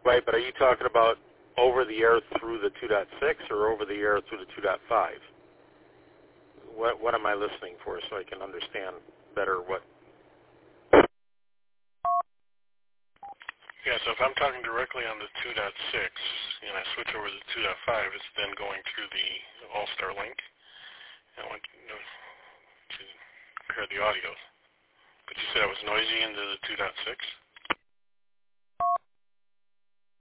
Right, but are you talking about over the air through the 2.6 or over the air through the 2.5? What am I listening for so I can understand better what? Yeah, so if I'm talking directly on the 2.6 and I switch over to the 2.5, it's then going through the All-Star link. I want to compare the audio. But you said it was noisy into the 2.6?